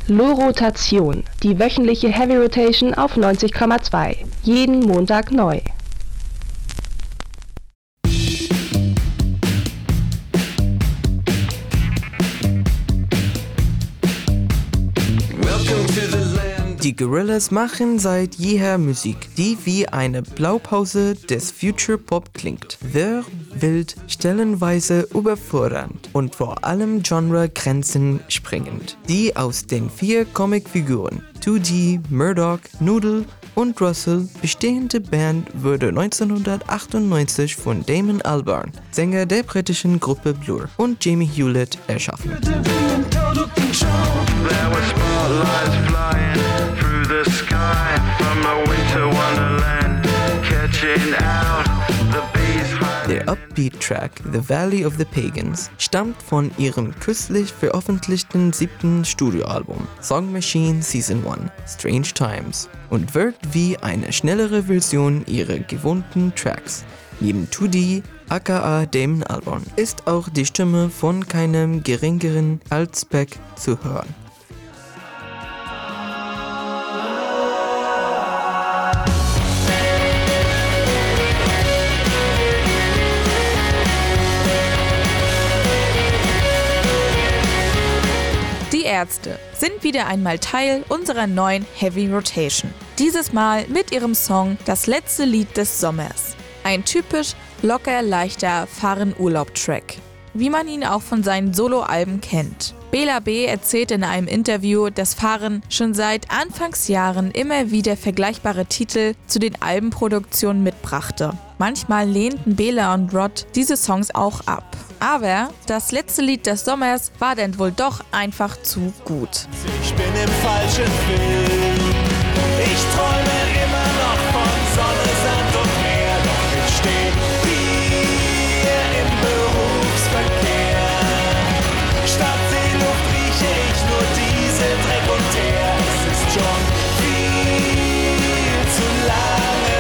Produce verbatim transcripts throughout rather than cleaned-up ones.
Lo-Rotation, die wöchentliche Heavy Rotation auf neunzig Komma zwei. Jeden Montag neu. Die Gorillaz machen seit jeher Musik, die wie eine Blaupause des Future Pop klingt. Wirr, wild, stellenweise überfordernd und vor allem Genre-Grenzen sprengend. Die aus den vier Comicfiguren two D, Murdoch, Noodle und Russell bestehende Band wurde neunzehnhundertachtundneunzig von Damon Albarn, Sänger der britischen Gruppe Blur, und Jamie Hewlett erschaffen. The sky from a winter wonderland, catching out the bees. Der Upbeat-Track The Valley of the Pagans stammt von ihrem kürzlich veröffentlichten siebten Studioalbum Song Machine Season one, Strange Times, und wirkt wie eine schnellere Version ihrer gewohnten Tracks. Neben two D, aka Damon Albarn, ist auch die Stimme von keinem geringeren als Beck zu hören. Die Ärzte sind wieder einmal Teil unserer neuen Heavy Rotation. Dieses Mal mit ihrem Song Das letzte Lied des Sommers. Ein typisch locker leichter Fahren-Urlaub-Track, wie man ihn auch von seinen Soloalben kennt. Bela B. erzählt in einem Interview, dass Fahren schon seit Anfangsjahren immer wieder vergleichbare Titel zu den Albenproduktionen mitbrachte. Manchmal lehnten Bela und Rod diese Songs auch ab. Aber das letzte Lied des Sommers war dann wohl doch einfach zu gut. Ich bin im falschen Film. Ich träume immer noch von Sonne, Sand und Meer. Doch ich stehe hier im Berufsverkehr. Statt Seeluft rieche ich nur Diesel, Dreck und Teer. Es ist schon viel zu lange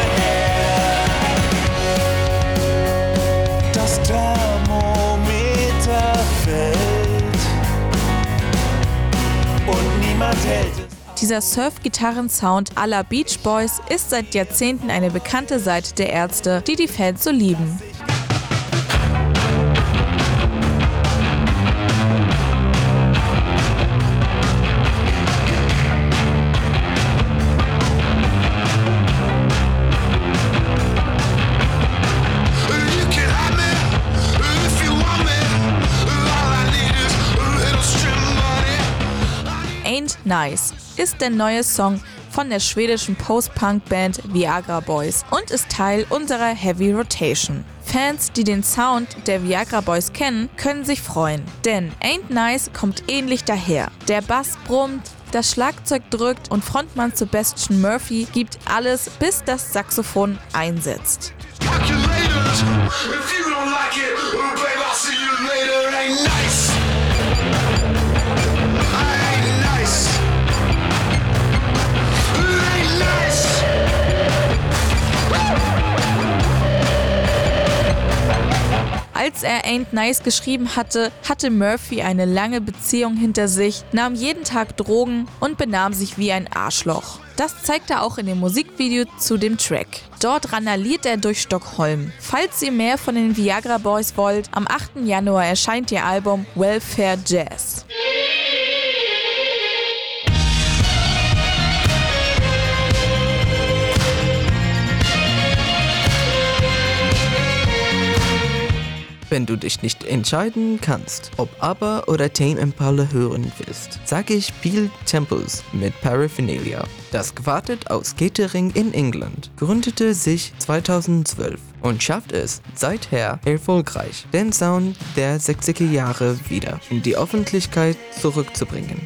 her. Das Thermometer fällt und niemand hält es. Dieser Surf-Gitarren-Sound à la Beach Boys ist seit Jahrzehnten eine bekannte Seite der Ärzte, die die Fans so lieben. Ain't Nice ist der neue Song von der schwedischen Post-Punk-Band Viagra Boys und ist Teil unserer Heavy Rotation. Fans, die den Sound der Viagra Boys kennen, können sich freuen, denn Ain't Nice kommt ähnlich daher. Der Bass brummt, das Schlagzeug drückt und Frontmann Sebastian Murphy gibt alles, bis das Saxophon einsetzt. Als er Ain't Nice geschrieben hatte, hatte Murphy eine lange Beziehung hinter sich, nahm jeden Tag Drogen und benahm sich wie ein Arschloch. Das zeigt er auch in dem Musikvideo zu dem Track. Dort randaliert er durch Stockholm. Falls ihr mehr von den Viagra Boys wollt, am achten Januar erscheint ihr Album Welfare Jazz. Wenn du dich nicht entscheiden kannst, ob ABBA oder Tame Impala hören willst, sag ich Peel Temples mit Paraphernalia. Das Quartett aus Kettering in England gründete sich zweitausendzwölf und schafft es seither erfolgreich, den Sound der sechziger Jahre wieder in die Öffentlichkeit zurückzubringen.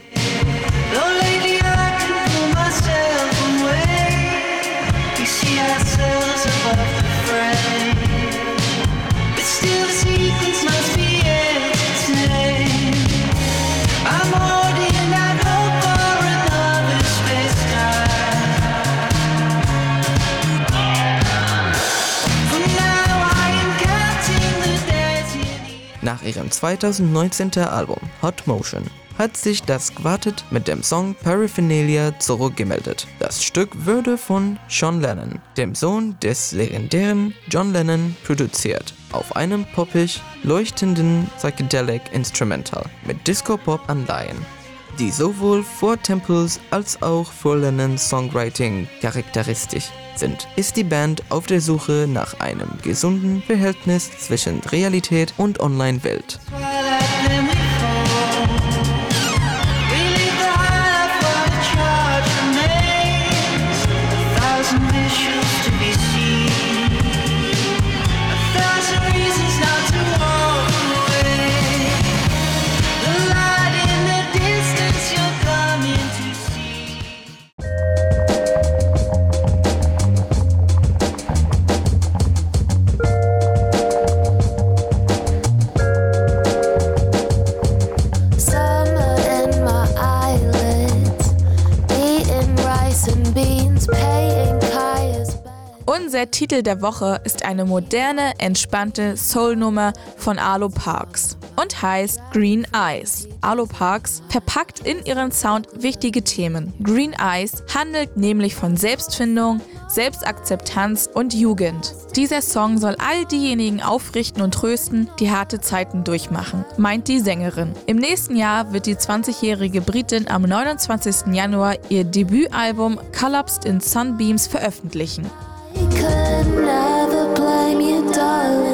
Nach ihrem zweitausendneunzehnten Album Hot Motion hat sich das Quartett mit dem Song Paraphernalia zurückgemeldet. Das Stück wurde von Sean Lennon, dem Sohn des legendären John Lennon, produziert, auf einem poppig leuchtenden Psychedelic Instrumental mit Disco-Pop-Anleihen, die sowohl für Temples als auch für Lennons Songwriting charakteristisch sind, ist die Band auf der Suche nach einem gesunden Verhältnis zwischen Realität und Online-Welt. Unser Titel der Woche ist eine moderne, entspannte Soul-Nummer von Arlo Parks und heißt Green Eyes. Arlo Parks verpackt in ihren Sound wichtige Themen. Green Eyes handelt nämlich von Selbstfindung, Selbstakzeptanz und Jugend. Dieser Song soll all diejenigen aufrichten und trösten, die harte Zeiten durchmachen, meint die Sängerin. Im nächsten Jahr wird die zwanzigjährige Britin am neunundzwanzigsten Januar ihr Debütalbum Collapsed in Sunbeams veröffentlichen. Could never blame you, darling.